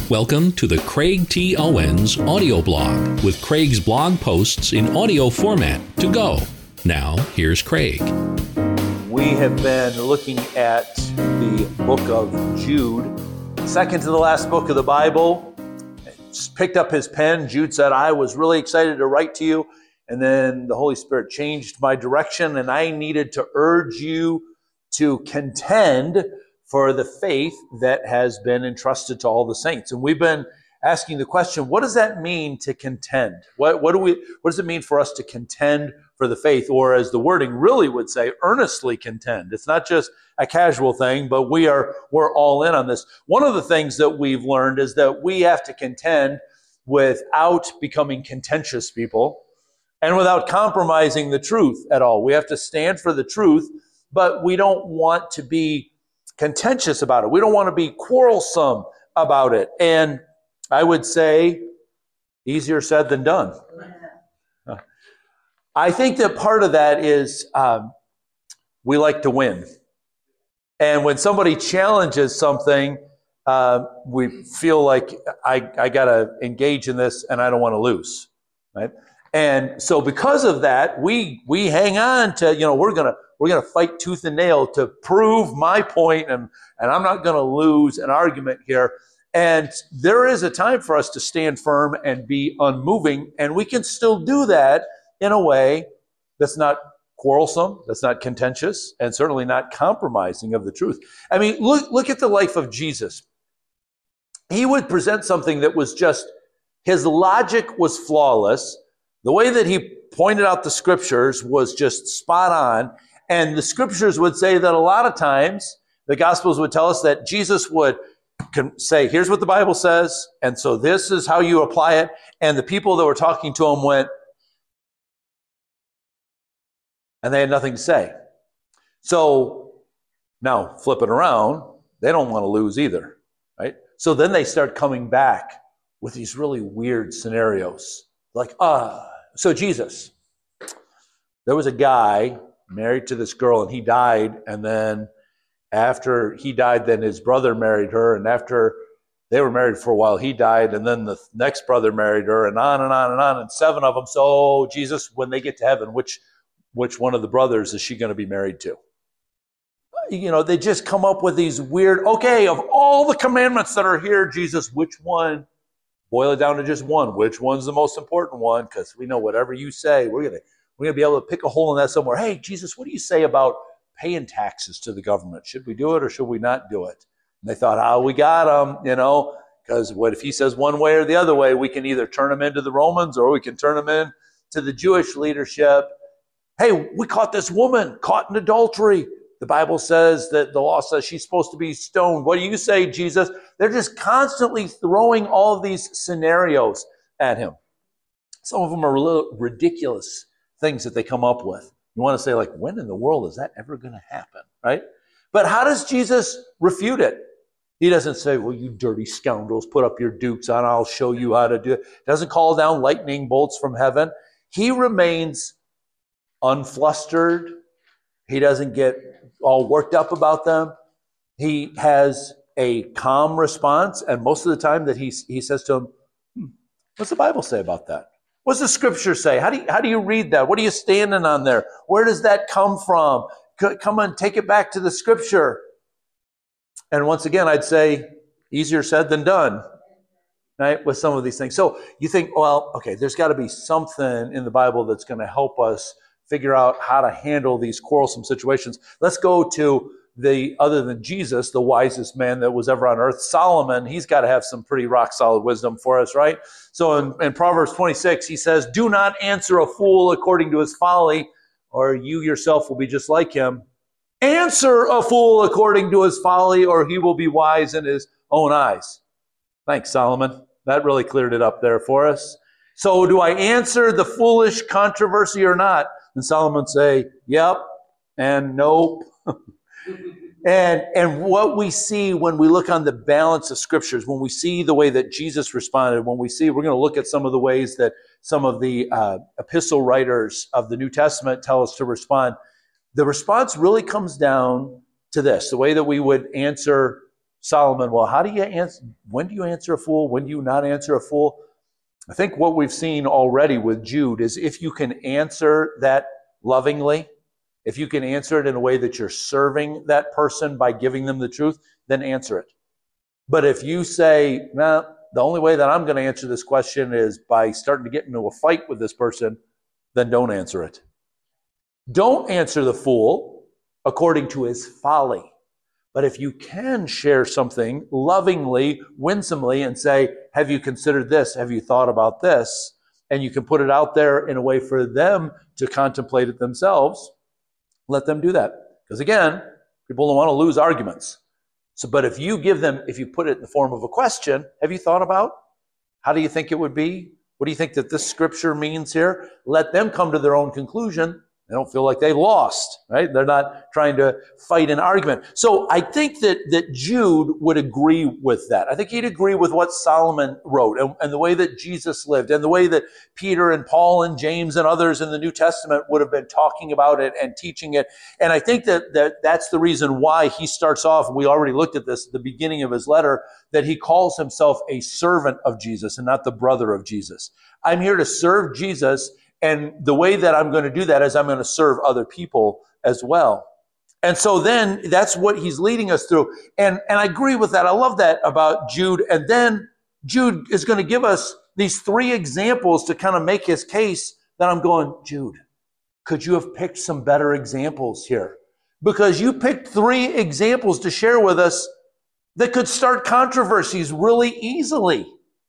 Welcome to the Craig T. Owens audio blog with Craig's blog posts in audio format to go. Now, here's Craig. We have been looking at the book of Jude, second to the last book of the Bible. Just picked up his pen. Jude said, I was really excited to write to you. And then the Holy Spirit changed my direction, and I needed to urge you to contend for the faith that has been entrusted to all the saints. And we've been asking the question, what does that mean to contend? What does it mean for us to contend for the faith? Or as the wording really would say, earnestly contend. It's not just a casual thing, but we're all in on this. One of the things that we've learned is that we have to contend without becoming contentious people and without compromising the truth at all. We have to stand for the truth, but we don't want to be contentious about it. We don't want to be quarrelsome about it. And I would say, easier said than done. I think that part of that is we like to win. And when somebody challenges something, we feel like I got to engage in this and I don't want to lose, right? And so because of that, we hang on to, we're going to fight tooth and nail to prove my point, and I'm not going to lose an argument here. And there is a time for us to stand firm and be unmoving, and we can still do that in a way that's not quarrelsome, that's not contentious, and certainly not compromising of the truth. I mean, look at the life of Jesus. He would present something that was just, his logic was flawless. The way that he pointed out the scriptures was just spot on. And the scriptures would say that a lot of times, the Gospels would tell us that Jesus would say, here's what the Bible says, and so this is how you apply it. And the people that were talking to him went, and they had nothing to say. So now, flip it around, they don't want to lose either, right? So then they start coming back with these really weird scenarios. Like, so Jesus, there was a guy married to this girl and he died, and then after he died, then his brother married her, and after they were married for a while, he died, and then the next brother married her, and on and on and on, and 7 of them. So Jesus, when they get to heaven, which one of the brothers is she going to be married to? They just come up with these weird, okay, of all the commandments that are here, Jesus, which one? Boil it down to just one. Which one's the most important one? Because we know whatever you say, we're gonna be able to pick a hole in that somewhere. Hey, Jesus, what do you say about paying taxes to the government? Should we do it or should we not do it? And they thought, we got him, because what if he says one way or the other way? We can either turn him into the Romans or we can turn him in to the Jewish leadership. Hey, we caught this woman caught in adultery. The Bible says that the law says she's supposed to be stoned. What do you say, Jesus? They're just constantly throwing all of these scenarios at him. Some of them are a little ridiculous things that they come up with. You want to say, like, when in the world is that ever going to happen, right? But how does Jesus refute it? He doesn't say, well, you dirty scoundrels, put up your dukes on, I'll show you how to do it. He doesn't call down lightning bolts from heaven. He remains unflustered. He doesn't get all worked up about them. He has a calm response, and most of the time that he says to them, what's the Bible say about that? What's the scripture say? How do you read that? What are you standing on there? Where does that come from? Come on, take it back to the scripture. And once again, I'd say easier said than done, right, with some of these things. So you think, well, okay, there's got to be something in the Bible that's going to help us figure out how to handle these quarrelsome situations. Let's go to other than Jesus, the wisest man that was ever on earth, Solomon. He's got to have some pretty rock solid wisdom for us, right? So in Proverbs 26, he says, do not answer a fool according to his folly, or you yourself will be just like him. Answer a fool according to his folly, or he will be wise in his own eyes. Thanks, Solomon. That really cleared it up there for us. So do I answer the foolish controversy or not? And Solomon say, yep, and nope. And what we see when we look on the balance of scriptures, when we see the way that Jesus responded, we're going to look at some of the ways that some of the epistle writers of the New Testament tell us to respond. The response really comes down to this, the way that we would answer Solomon, well, how do you answer? When do you answer a fool? When do you not answer a fool? I think what we've seen already with Jude is if you can answer that lovingly, if you can answer it in a way that you're serving that person by giving them the truth, then answer it. But if you say, no, the only way that I'm going to answer this question is by starting to get into a fight with this person, then don't answer it. Don't answer the fool according to his folly. But if you can share something lovingly, winsomely, and say, have you considered this? Have you thought about this? And you can put it out there in a way for them to contemplate it themselves, let them do that. Because again, people don't want to lose arguments. But if you put it in the form of a question, have you thought about? How do you think it would be? What do you think that this scripture means here? Let them come to their own conclusion. They don't feel like they lost, right? They're not trying to fight an argument. So I think that Jude would agree with that. I think he'd agree with what Solomon wrote and the way that Jesus lived and the way that Peter and Paul and James and others in the New Testament would have been talking about it and teaching it. And I think that's the reason why he starts off, and we already looked at this at the beginning of his letter, that he calls himself a servant of Jesus and not the brother of Jesus. I'm here to serve Jesus. And the way that I'm going to do that is I'm going to serve other people as well. And so then that's what he's leading us through. And I agree with that. I love that about Jude. And then Jude is going to give us these 3 examples to kind of make his case that I'm going, Jude, could you have picked some better examples here? Because you picked 3 examples to share with us that could start controversies really easily.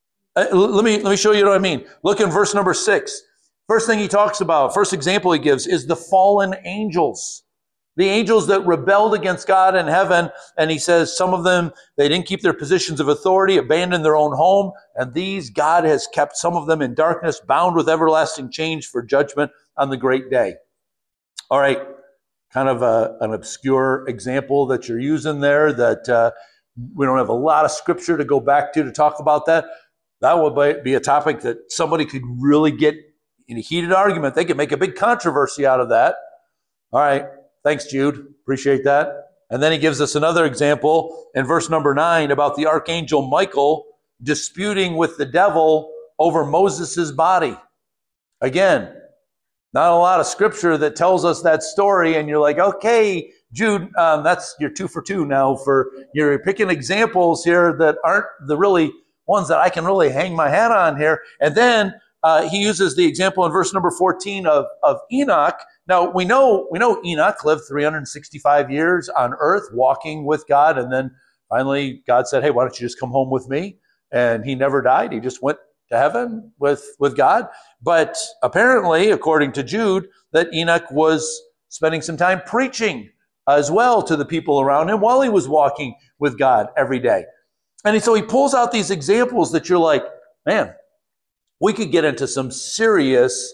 Let me show you what I mean. Look in verse number 6. First thing he talks about, first example he gives is the fallen angels. The angels that rebelled against God in heaven. And he says some of them, they didn't keep their positions of authority, abandoned their own home. And these, God has kept some of them in darkness, bound with everlasting chains for judgment on the great day. All right, kind of an obscure example that you're using there that we don't have a lot of scripture to go back to talk about that. That would be a topic that somebody could really get in a heated argument. They could make a big controversy out of that. All right. Thanks, Jude. Appreciate that. And then he gives us another example in verse number 9 about the archangel Michael disputing with the devil over Moses' body. Again, not a lot of scripture that tells us that story. And you're like, okay, Jude, that's your 2 for 2 now. You're picking examples here that aren't the really ones that I can really hang my hat on here. And then he uses the example in verse number 14 of Enoch. Now, we know Enoch lived 365 years on earth walking with God. And then finally, God said, hey, why don't you just come home with me? And he never died. He just went to heaven with God. But apparently, according to Jude, that Enoch was spending some time preaching as well to the people around him while he was walking with God every day. And so he pulls out these examples that you're like, man, we could get into some serious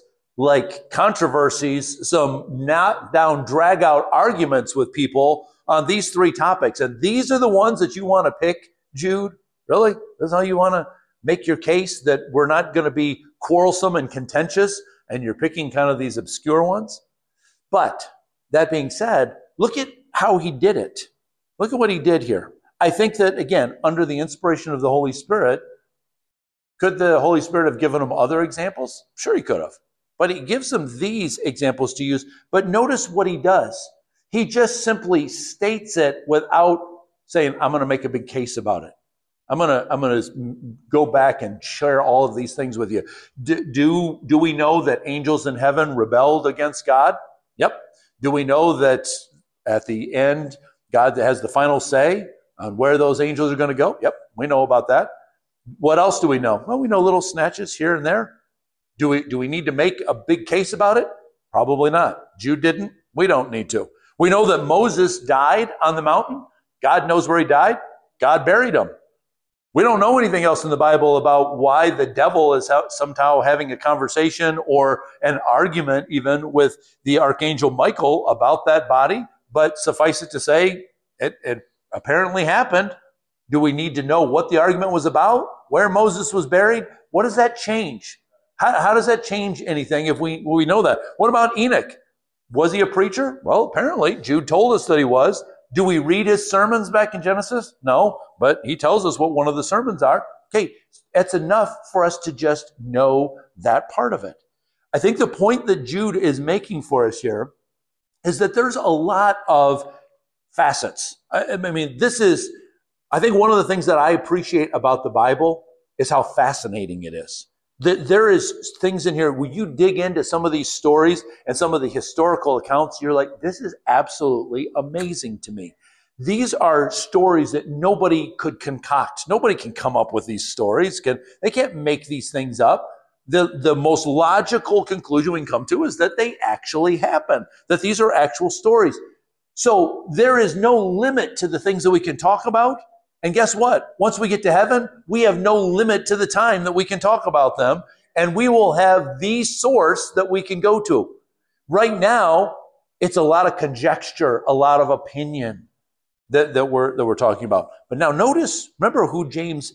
controversies, some knock-down, drag-out arguments with people on these 3 topics. And these are the ones that you want to pick, Jude? Really? This is how you want to make your case, that we're not going to be quarrelsome and contentious, and you're picking kind of these obscure ones? But that being said, look at how he did it. Look at what he did here. I think that, again, under the inspiration of the Holy Spirit, could the Holy Spirit have given him other examples? Sure, he could have. But he gives them these examples to use. But notice what he does. He just simply states it without saying, I'm going to make a big case about it. I'm going to go back and share all of these things with you. Do we know that angels in heaven rebelled against God? Yep. Do we know that at the end, God has the final say on where those angels are going to go? Yep, we know about that. What else do we know? Well, we know little snatches here and there. Do we need to make a big case about it? Probably not. Jude didn't. We don't need to. We know that Moses died on the mountain. God knows where he died. God buried him. We don't know anything else in the Bible about why the devil is somehow having a conversation or an argument even with the archangel Michael about that body. But suffice it to say, it apparently happened. Do we need to know what the argument was about? Where Moses was buried? What does that change? How does that change anything if we know that? What about Enoch? Was he a preacher? Well, apparently, Jude told us that he was. Do we read his sermons back in Genesis? No, but he tells us what one of the sermons are. Okay, it's enough for us to just know that part of it. I think the point that Jude is making for us here is that there's a lot of facets. I mean, I think one of the things that I appreciate about the Bible is how fascinating it is. There is things in here, when you dig into some of these stories and some of the historical accounts, you're like, this is absolutely amazing to me. These are stories that nobody could concoct. Nobody can come up with these stories. They can't make these things up. The most logical conclusion we can come to is that they actually happen, that these are actual stories. So there is no limit to the things that we can talk about. And guess what? Once we get to heaven, we have no limit to the time that we can talk about them. And we will have the source that we can go to. Right now, it's a lot of conjecture, a lot of opinion that we're talking about. But now notice, remember who Jude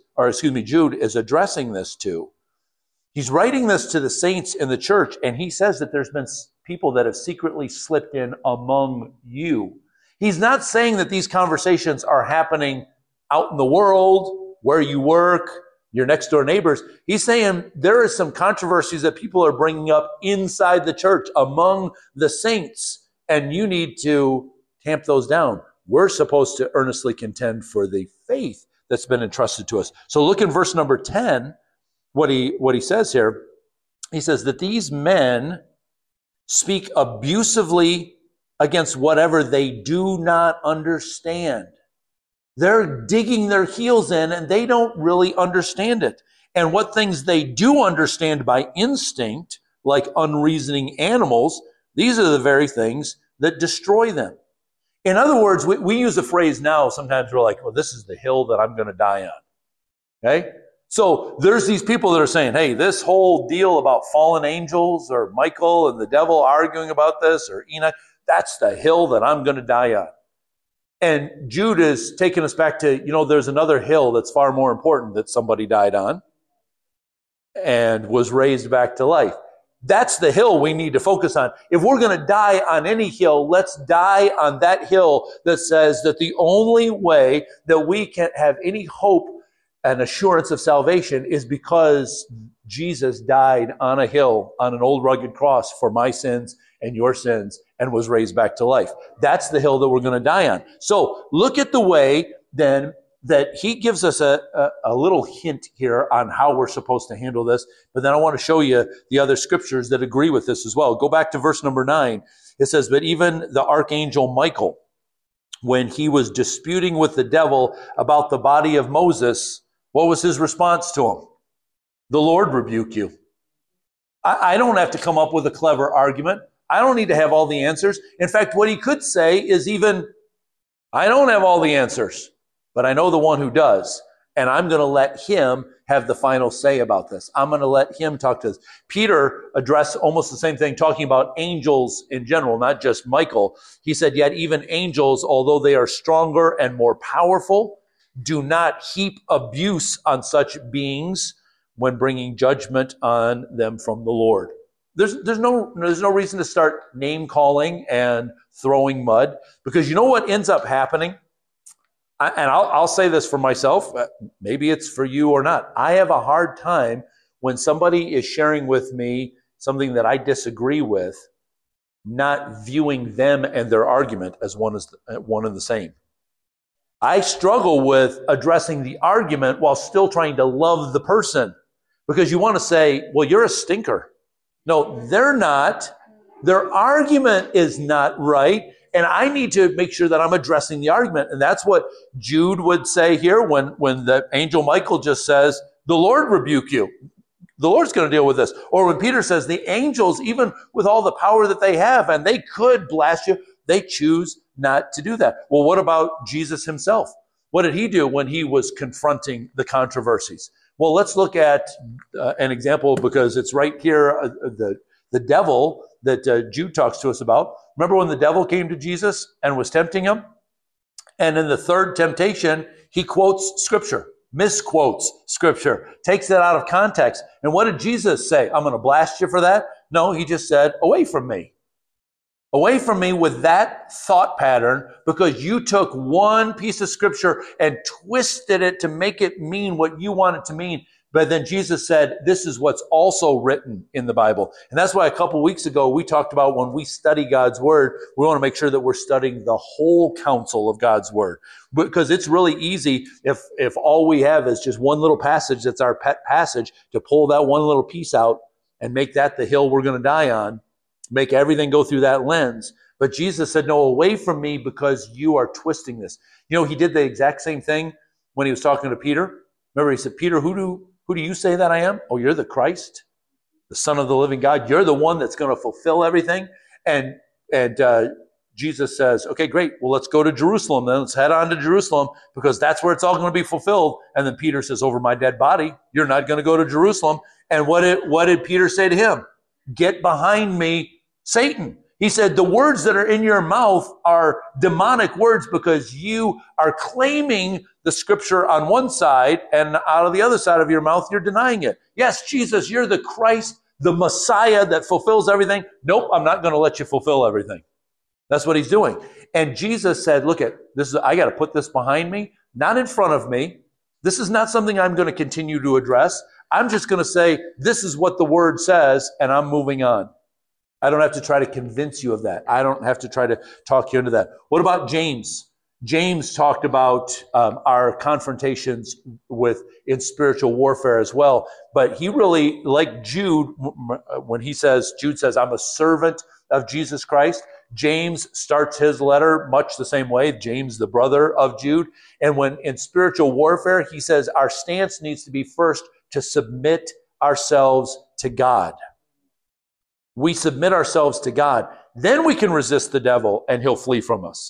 is addressing this to. He's writing this to the saints in the church, and he says that there's been people that have secretly slipped in among you. He's not saying that these conversations are happening out in the world, where you work, your next door neighbors. He's saying there are some controversies that people are bringing up inside the church among the saints, and you need to tamp those down. We're supposed to earnestly contend for the faith that's been entrusted to us. So look in verse number 10, what he says here. He says that these men speak abusively against whatever they do not understand. They're digging their heels in and they don't really understand it. And what things they do understand by instinct, like unreasoning animals, these are the very things that destroy them. In other words, we use a phrase now, sometimes we're like, well, this is the hill that I'm going to die on. Okay? So there's these people that are saying, hey, this whole deal about fallen angels or Michael and the devil arguing about this or Enoch, that's the hill that I'm going to die on. And Jude is taking us back to, there's another hill that's far more important that somebody died on and was raised back to life. That's the hill we need to focus on. If we're going to die on any hill, let's die on that hill that says that the only way that we can have any hope and assurance of salvation is because Jesus died on a hill, on an old rugged cross for my sins and your sins, and was raised back to life. That's the hill that we're going to die on. So look at the way then that he gives us a little hint here on how we're supposed to handle this. But then I want to show you the other scriptures that agree with this as well. Go back to verse number 9. It says, but even the archangel Michael, when he was disputing with the devil about the body of Moses, what was his response to him? The Lord rebuke you. I don't have to come up with a clever argument. I don't need to have all the answers. In fact, what he could say is even, I don't have all the answers, but I know the one who does. And I'm going to let him have the final say about this. I'm going to let him talk to this. Peter addressed almost the same thing, talking about angels in general, not just Michael. He said, yet even angels, although they are stronger and more powerful, do not heap abuse on such beings when bringing judgment on them from the Lord. There's no reason to start name calling and throwing mud, because you know what ends up happening? I'll say this for myself, maybe it's for you or not. I have a hard time when somebody is sharing with me something that I disagree with, not viewing them and their argument as one and the same. I struggle with addressing the argument while still trying to love the person, because you want to say, well, you're a stinker. No, they're not. Their argument is not right. And I need to make sure that I'm addressing the argument. And that's what Jude would say here when the angel Michael just says, the Lord rebuke you. The Lord's going to deal with this. Or when Peter says the angels, even with all the power that they have, and they could blast you, they choose not to do that. Well, what about Jesus himself? What did he do when he was confronting the controversies? Well, let's look at an example, because it's right here, the devil that Jude talks to us about. Remember when the devil came to Jesus and was tempting him? And in the third temptation, he quotes Scripture, misquotes Scripture, takes it out of context. And what did Jesus say? I'm going to blast you for that? No, he just said, away from me. Away from me with that thought pattern, because you took one piece of scripture and twisted it to make it mean what you want it to mean. But then Jesus said, this is what's also written in the Bible. And that's why a couple weeks ago, we talked about when we study God's word, we want to make sure that we're studying the whole counsel of God's word. Because it's really easy if all we have is just one little passage that's our pet passage, to pull that one little piece out and make that the hill we're going to die on, make everything go through that lens. But Jesus said, no, away from me, because you are twisting this. You know, he did the exact same thing when he was talking to Peter. Remember, he said, Peter, who do you say that I am? Oh, you're the Christ, the Son of the living God. You're the one that's going to fulfill everything. And Jesus says, okay, great. Well, let's go to Jerusalem then. Let's head on to Jerusalem, because that's where it's all going to be fulfilled. And then Peter says, over my dead body, you're not going to go to Jerusalem. And what did Peter say to him? Get behind me, Satan. He said, the words that are in your mouth are demonic words, because you are claiming the scripture on one side, and out of the other side of your mouth, you're denying it. Yes, Jesus, you're the Christ, the Messiah that fulfills everything. Nope, I'm not going to let you fulfill everything. That's what he's doing. And Jesus said, look at this, I got to put this behind me, not in front of me. This is not something I'm going to continue to address. I'm just going to say, this is what the word says, and I'm moving on. I don't have to try to convince you of that. I don't have to try to talk you into that. What about James? James talked about our confrontations in spiritual warfare as well. But he really, like Jude, when Jude says, I'm a servant of Jesus Christ, James starts his letter much the same way, James, the brother of Jude. And when in spiritual warfare, he says our stance needs to be first to submit ourselves to God. We submit ourselves to God. Then we can resist the devil and he'll flee from us.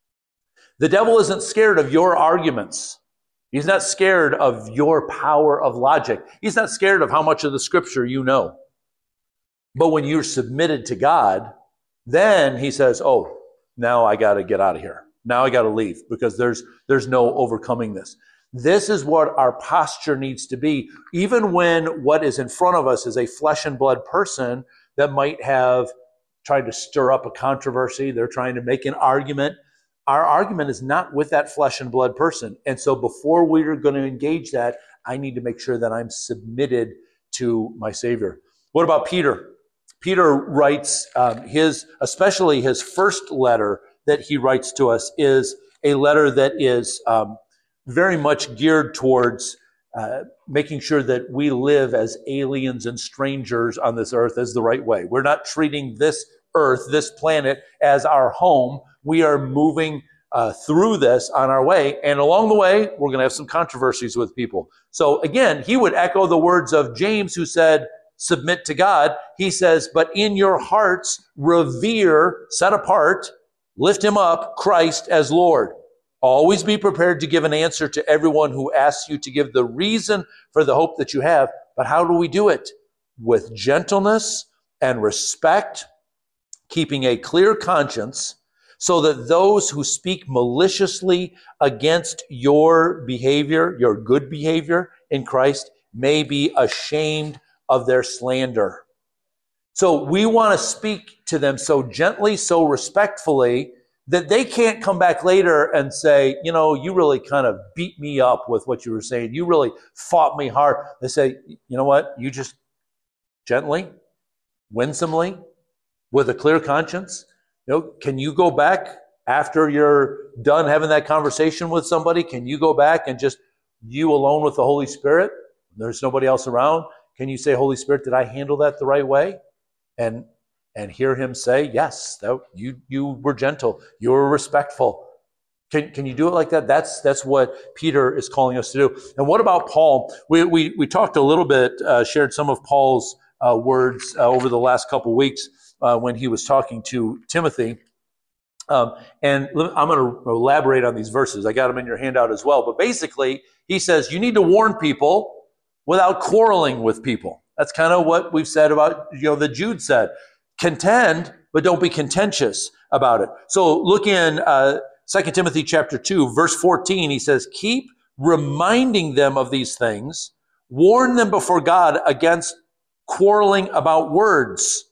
The devil isn't scared of your arguments. He's not scared of your power of logic. He's not scared of how much of the scripture you know. But when you're submitted to God, then he says, oh, now I got to get out of here. Now I got to leave, because there's no overcoming this. This is what our posture needs to be. Even when what is in front of us is a flesh and blood person that might have tried to stir up a controversy, they're trying to make an argument. Our argument is not with that flesh and blood person. And so before we're going to engage that, I need to make sure that I'm submitted to my Savior. What about Peter? Peter writes especially his first letter that he writes to us is a letter that is very much geared towards making sure that we live as aliens and strangers on this earth as the right way. We're not treating this earth, this planet, as our home. We are moving through this on our way. And along the way, we're going to have some controversies with people. So again, he would echo the words of James, who said, submit to God. He says, but in your hearts, revere, set apart, lift him up, Christ as Lord. Always be prepared to give an answer to everyone who asks you to give the reason for the hope that you have. But how do we do it? With gentleness and respect, keeping a clear conscience, so that those who speak maliciously against your behavior, your good behavior in Christ, may be ashamed of their slander. So we want to speak to them so gently, so respectfully, that they can't come back later and say, you know, you really kind of beat me up with what you were saying. You really fought me hard. They say, you know what? You just gently, winsomely, with a clear conscience, you know, can you go back after you're done having that conversation with somebody? Can you go back and just you alone with the Holy Spirit? There's nobody else around. Can you say, Holy Spirit, did I handle that the right way? And hear him say, yes, you were gentle, you were respectful. Can you do it like that? That's what Peter is calling us to do. And what about Paul? We talked a little bit, shared some of Paul's words over the last couple weeks when he was talking to Timothy. And I'm going to elaborate on these verses. I got them in your handout as well. But basically, he says you need to warn people without quarreling with people. That's kind of what we've said about, that Jude said. Contend, but don't be contentious about it. So look in 2 Timothy chapter 2, verse 14. He says, keep reminding them of these things. Warn them before God against quarreling about words.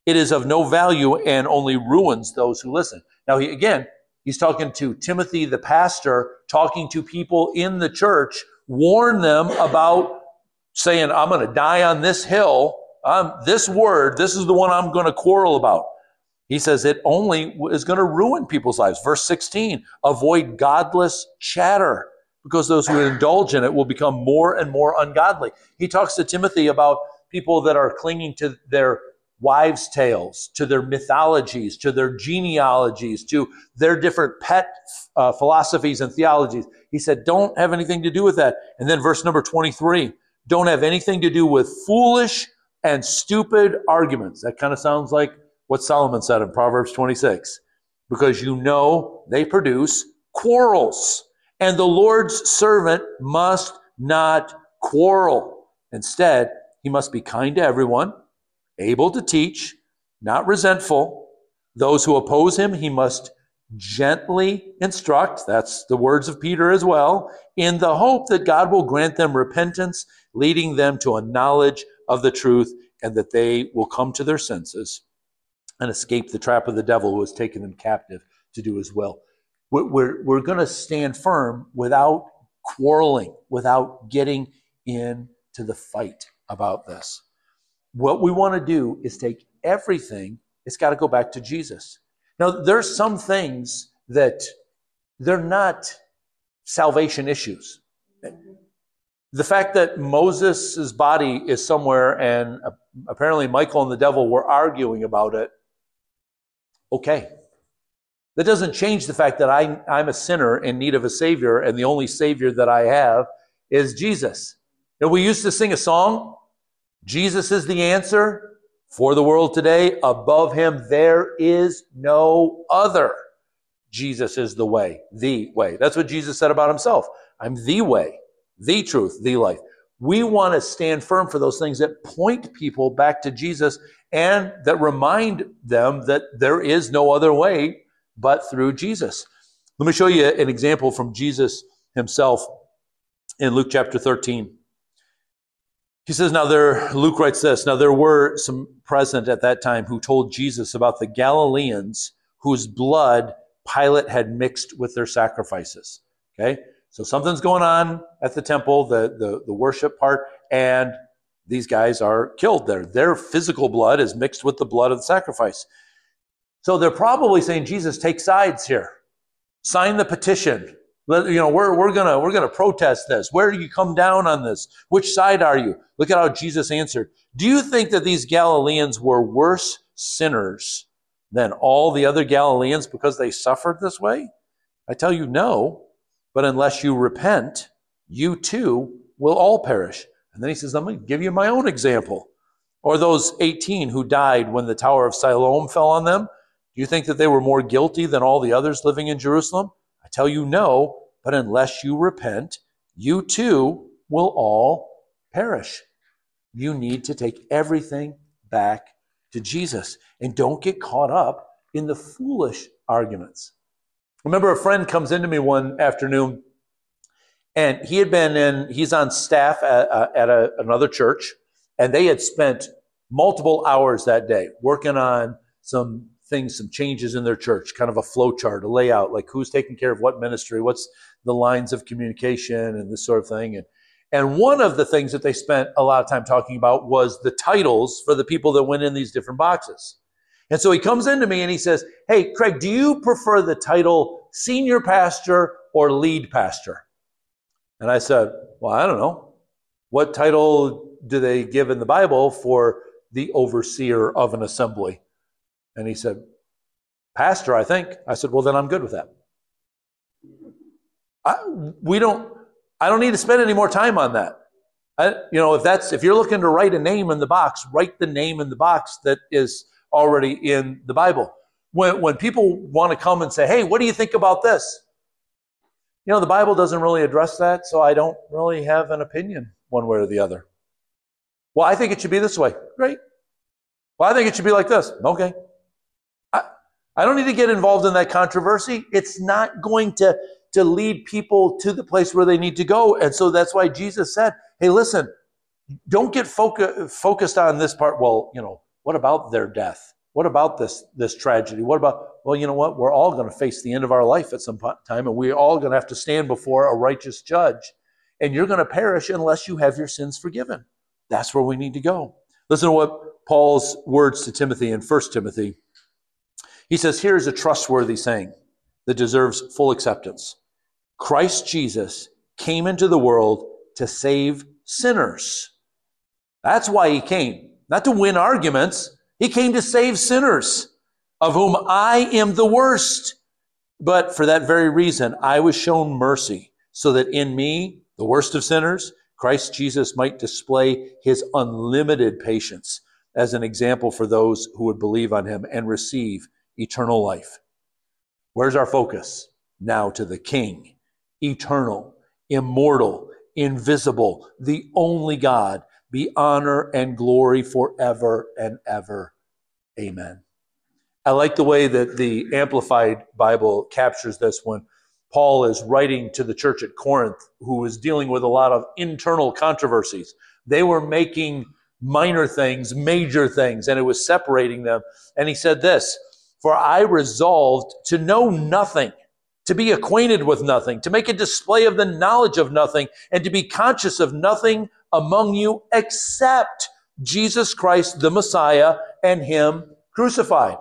It is of no value and only ruins those who listen. Now, he's talking to Timothy, the pastor, talking to people in the church, warn them about saying, I'm going to die on this hill. This word, this is the one I'm going to quarrel about. He says it only is going to ruin people's lives. Verse 16, avoid godless chatter, because those who indulge in it will become more and more ungodly. He talks to Timothy about people that are clinging to their wives' tales, to their mythologies, to their genealogies, to their different pet philosophies and theologies. He said, don't have anything to do with that. And then verse number 23, don't have anything to do with foolish and stupid arguments. That kind of sounds like what Solomon said in Proverbs 26, because you know they produce quarrels, and the Lord's servant must not quarrel. Instead, he must be kind to everyone, able to teach, not resentful. Those who oppose him, he must gently instruct. That's the words of Peter as well, in the hope that God will grant them repentance, leading them to a knowledge of the truth, and that they will come to their senses and escape the trap of the devil who has taken them captive to do his will. We're going to stand firm without quarreling, without getting into the fight about this. What we want to do is take everything, it's got to go back to Jesus. Now, there's some things that they're not salvation issues. The fact that Moses' body is somewhere and apparently Michael and the devil were arguing about it, okay. That doesn't change the fact that I'm a sinner in need of a Savior, and the only Savior that I have is Jesus. And we used to sing a song, Jesus is the answer for the world today. Above him there is no other. Jesus is the way, the way. That's what Jesus said about himself. I'm the way, the truth, the life. We want to stand firm for those things that point people back to Jesus and that remind them that there is no other way but through Jesus. Let me show you an example from Jesus himself in Luke chapter 13. He says, Luke writes this, now there were some present at that time who told Jesus about the Galileans whose blood Pilate had mixed with their sacrifices. Okay? So something's going on at the temple, the worship part, and these guys are killed there. Their physical blood is mixed with the blood of the sacrifice. So they're probably saying, Jesus, take sides here. Sign the petition. We're gonna protest this. Where do you come down on this? Which side are you? Look at how Jesus answered. Do you think that these Galileans were worse sinners than all the other Galileans because they suffered this way? I tell you, no. But unless you repent, you too will all perish. And then he says, let me give you my own example. Or those 18 who died when the Tower of Siloam fell on them. Do you think that they were more guilty than all the others living in Jerusalem? I tell you, no. But unless you repent, you too will all perish. You need to take everything back to Jesus. And don't get caught up in the foolish arguments. Remember, a friend comes into me one afternoon, and he's on staff at another church, and they had spent multiple hours that day working on some things, some changes in their church, kind of a flow chart, a layout, like who's taking care of what ministry, what's the lines of communication and this sort of thing. And one of the things that they spent a lot of time talking about was the titles for the people that went in these different boxes. And so he comes into me and he says, hey, Craig, do you prefer the title senior pastor or lead pastor? And I said, well, I don't know. What title do they give in the Bible for the overseer of an assembly? And he said, pastor, I think. I said, well, then I'm good with that. I don't need to spend any more time on that. If you're looking to write a name in the box, write the name in the box that is already in the Bible. When people want to come and say, hey, what do you think about this? The Bible doesn't really address that, so I don't really have an opinion one way or the other. Well, I think it should be this way. Great. Well, I think it should be like this. Okay. I don't need to get involved in that controversy. It's not going to lead people to the place where they need to go. And so that's why Jesus said, hey, listen, don't get focused on this part. Well, What about their death? What about this tragedy? What about, well, you know what? We're all going to face the end of our life at some time, and we're all going to have to stand before a righteous judge. And you're going to perish unless you have your sins forgiven. That's where we need to go. Listen to what Paul's words to Timothy in 1 Timothy. He says, here's a trustworthy saying that deserves full acceptance. Christ Jesus came into the world to save sinners. That's why he came. Not to win arguments. He came to save sinners, of whom I am the worst. But for that very reason, I was shown mercy, so that in me, the worst of sinners, Christ Jesus might display his unlimited patience as an example for those who would believe on him and receive eternal life. Where's our focus? Now to the King, eternal, immortal, invisible, the only God, be honor and glory forever and ever. Amen. I like the way that the Amplified Bible captures this when Paul is writing to the church at Corinth, who was dealing with a lot of internal controversies. They were making minor things, major things, and it was separating them. And he said this, for I resolved to know nothing, to be acquainted with nothing, to make a display of the knowledge of nothing, and to be conscious of nothing among you except Jesus Christ, the Messiah, and him crucified.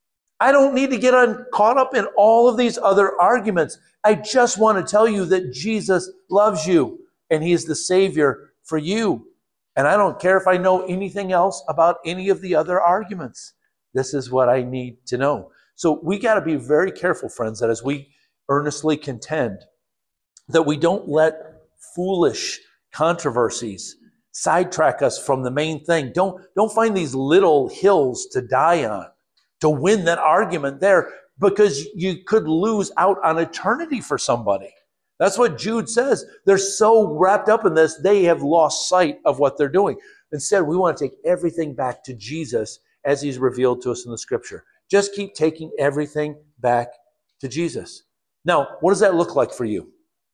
I don't need to get caught up in all of these other arguments. I just want to tell you that Jesus loves you and he is the Savior for you. And I don't care if I know anything else about any of the other arguments. This is what I need to know. So we got to be very careful, friends, that as we earnestly contend, that we don't let foolish controversies sidetrack us from the main thing. Don't find these little hills to die on, to win that argument there, because you could lose out on eternity for somebody. That's what Jude says. They're so wrapped up in this, they have lost sight of what they're doing. Instead, we want to take everything back to Jesus as he's revealed to us in the scripture. Just keep taking everything back to Jesus. Now, what does that look like for you?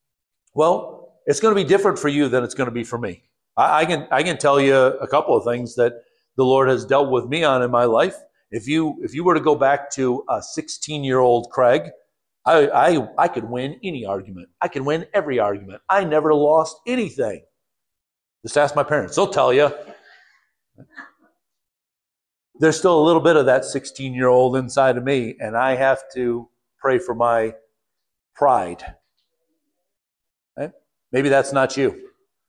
Well, it's going to be different for you than it's going to be for me. I can tell you a couple of things that the Lord has dealt with me on in my life. If you were to go back to a 16-year-old Craig, I could win any argument. I could win every argument. I never lost anything. Just ask my parents. They'll tell you. There's still a little bit of that 16-year-old inside of me, and I have to pray for my pride. Right? Maybe that's not you.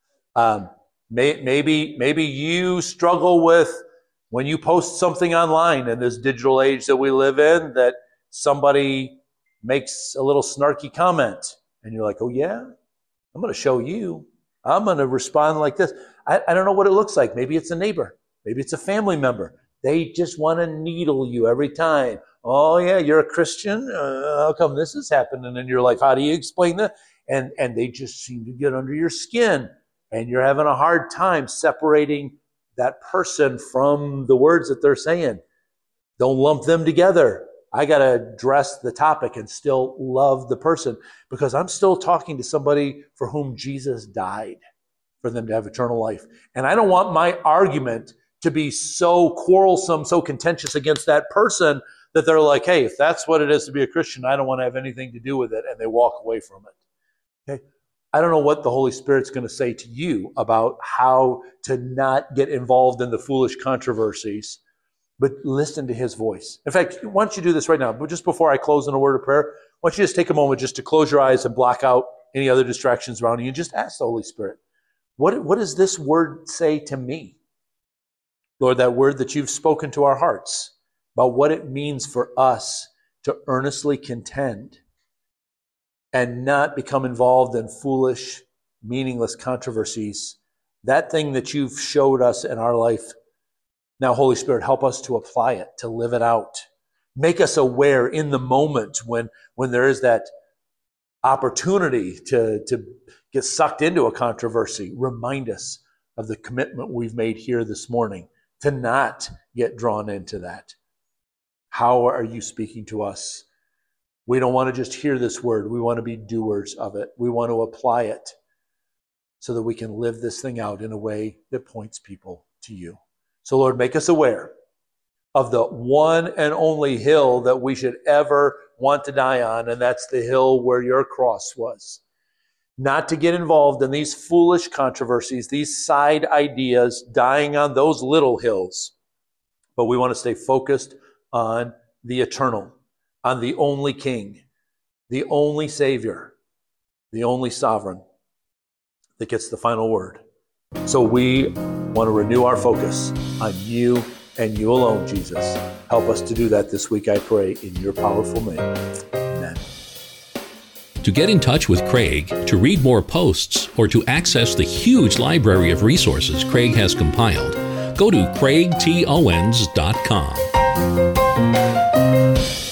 Maybe you struggle with when you post something online in this digital age that we live in, that somebody makes a little snarky comment, and you're like, oh yeah, I'm going to show you. I'm going to respond like this. I don't know what it looks like. Maybe it's a neighbor. Maybe it's a family member. They just want to needle you every time. Oh yeah, you're a Christian? How come this is happening in your life? How do you explain that? And they just seem to get under your skin, and you're having a hard time separating that person from the words that they're saying. Don't lump them together. I got to address the topic and still love the person, because I'm still talking to somebody for whom Jesus died for them to have eternal life. And I don't want my argument to be so quarrelsome, so contentious against that person that they're like, hey, if that's what it is to be a Christian, I don't want to have anything to do with it, and they walk away from it. Okay? I don't know what the Holy Spirit's going to say to you about how to not get involved in the foolish controversies, but listen to his voice. In fact, why don't you do this right now? But just before I close in a word of prayer, why don't you just take a moment just to close your eyes and block out any other distractions around you and just ask the Holy Spirit, what does this word say to me? Lord, that word that you've spoken to our hearts about what it means for us to earnestly contend and not become involved in foolish, meaningless controversies. That thing that you've showed us in our life. Now, Holy Spirit, help us to apply it, to live it out. Make us aware in the moment when there is that opportunity to get sucked into a controversy. Remind us of the commitment we've made here this morning to not get drawn into that. How are you speaking to us? We don't want to just hear this word. We want to be doers of it. We want to apply it so that we can live this thing out in a way that points people to you. So Lord, make us aware of the one and only hill that we should ever want to die on, and that's the hill where your cross was. Not to get involved in these foolish controversies, these side ideas, dying on those little hills, but we want to stay focused on the eternal, on the only King, the only Savior, the only Sovereign that gets the final word. So we want to renew our focus on you and you alone, Jesus. Help us to do that this week, I pray, in your powerful name. Amen. To get in touch with Craig, to read more posts, or to access the huge library of resources Craig has compiled, go to craigtowens.com.